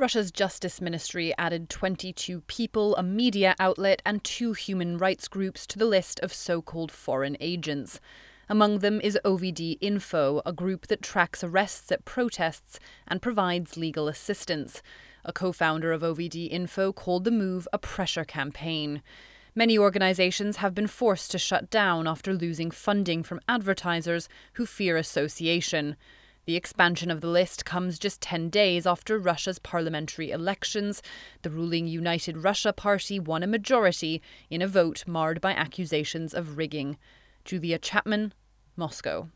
Russia's Justice Ministry added 22 people, a media outlet, and 2 human rights groups to the list of so-called foreign agents. Among them is OVD Info, a group that tracks arrests at protests and provides legal assistance. A co-founder of OVD Info called the move a pressure campaign. Many organizations have been forced to shut down after losing funding from advertisers who fear association. The expansion of the list comes just 10 days after Russia's parliamentary elections. The ruling United Russia Party won a majority in a vote marred by accusations of rigging. Julia Chapman, Moscow.